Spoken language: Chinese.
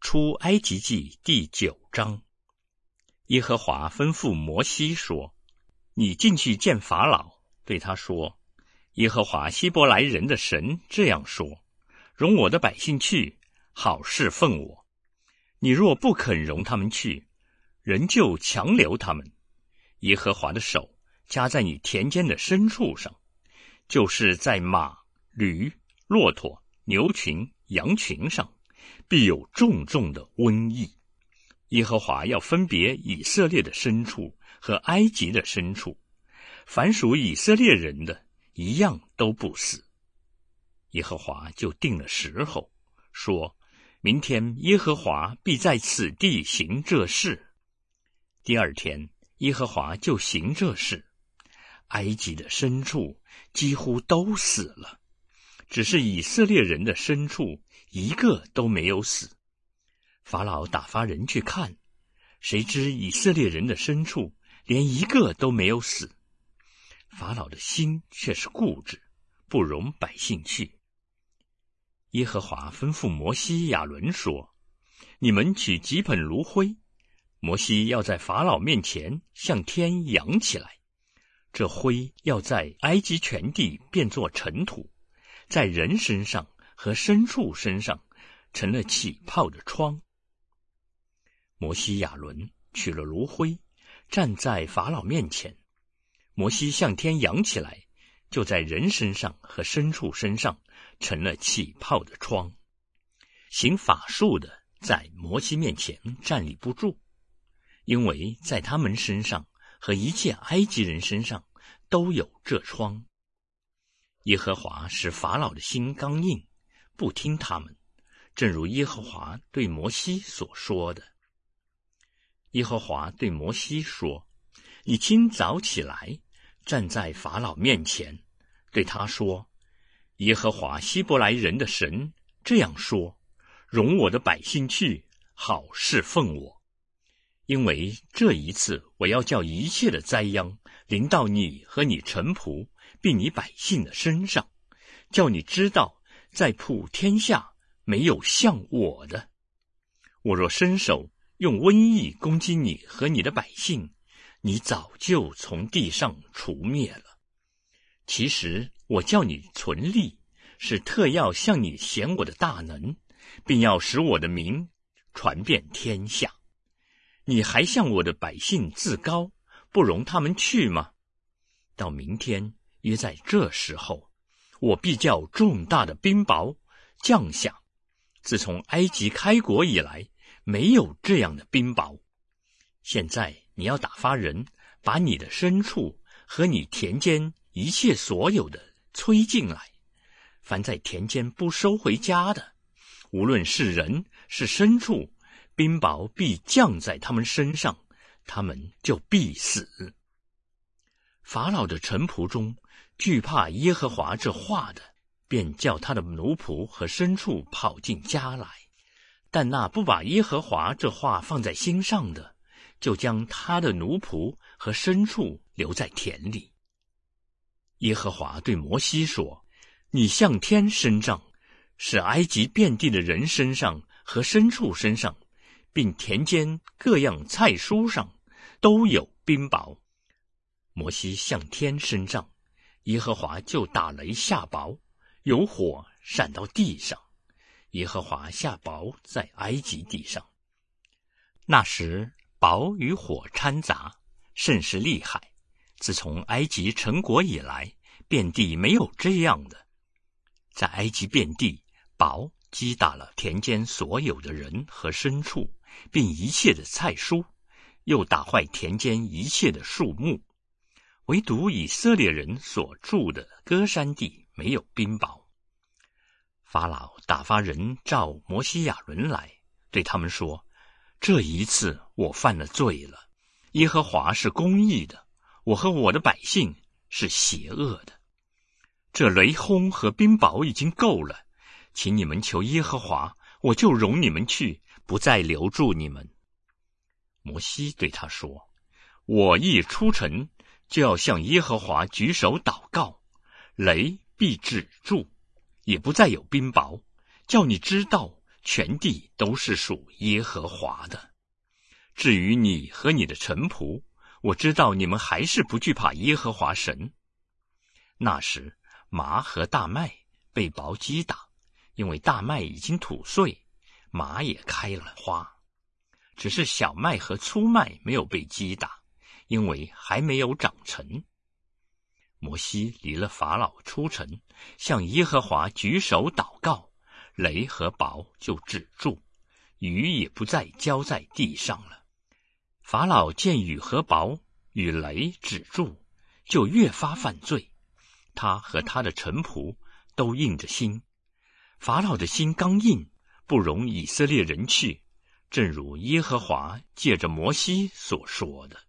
出埃及记第9章。耶和华吩咐摩西说：你进去见法老，对他说，耶和华希伯来人的神这样说，容我的百姓去，好侍奉我。你若不肯容他们去，仍旧强留他们，耶和华的手加在你田间的牲畜上，就是在马、驴、骆驼、牛群、羊群上，必有重重的瘟疫。耶和华要分别以色列的牲畜和埃及的牲畜，凡属以色列人的，一样都不死。耶和华就定了时候，说，明天耶和华必在此地行这事。第二天，耶和华就行这事，埃及的牲畜几乎都死了，只是以色列人的牲畜一个都没有死。法老打发人去看，谁知以色列人的牲畜连一个都没有死。法老的心却是固执，不容百姓去。耶和华吩咐摩西亚伦说，你们取几盆炉灰，摩西要在法老面前向天扬起来，这灰要在埃及全地变作尘土，在人身上和牲畜身上成了起泡的疮。摩西亚伦取了炉灰，站在法老面前，摩西向天扬起来，就在人身上和牲畜身上成了起泡的疮。行法术的在摩西面前站立不住，因为在他们身上和一切埃及人身上都有这疮。耶和华使法老的心刚硬，不听他们，正如耶和华对摩西所说的。耶和华对摩西说，你清早起来，站在法老面前，对他说，耶和华希伯来人的神这样说，容我的百姓去，好侍奉我。因为这一次我要叫一切的灾殃临到你和你臣仆并你百姓的身上，叫你知道在普天下没有像我的。我若伸手用瘟疫攻击你和你的百姓，你早就从地上除灭了。其实我叫你存立，是特要向你显我的大能，并要使我的名传遍天下。你还向我的百姓自高，不容他们去吗？到明天约在这时候，我必叫重大的冰雹降下，自从埃及开国以来，没有这样的冰雹。现在你要打发人，把你的牲畜和你田间一切所有的催进来，凡在田间不收回家的，无论是人是牲畜，冰雹必降在他们身上，他们就必死。法老的臣仆中惧怕耶和华这话的，便叫他的奴仆和牲畜跑进家来，但那不把耶和华这话放在心上的，就将他的奴仆和牲畜留在田里。耶和华对摩西说，你向天伸杖，使埃及遍地的人身上和牲畜身上，并田间各样菜蔬上都有冰雹。摩西向天伸杖，耶和华就打雷下雹，有火闪到地上，耶和华下雹在埃及地上。那时雹与火掺杂，甚是厉害，自从埃及成国以来，遍地没有这样的。在埃及遍地，雹击打了田间所有的人和牲畜，并一切的菜蔬，又打坏田间一切的树木。唯独以色列人所住的歌珊地没有冰雹。法老打发人召摩西亚伦来，对他们说，这一次我犯了罪了，耶和华是公义的，我和我的百姓是邪恶的。这雷轰和冰雹已经够了，请你们求耶和华，我就容你们去，不再留住你们。摩西对他说，我一出城，就要向耶和华举手祷告，雷必止住，也不再有冰雹，叫你知道全地都是属耶和华的。至于你和你的臣仆，我知道你们还是不惧怕耶和华神。那时麻和大麦被雹击打，因为大麦已经吐穗，麻也开了花，只是小麦和粗麦没有被击打，因为还没有长成。摩西离了法老出城，向耶和华举手祷告，雷和雹就止住，雨也不再浇在地上了。法老见雨和雹与雷止住，就越发犯罪，他和他的臣仆都硬着心。法老的心刚硬，不容以色列人去，正如耶和华借着摩西所说的。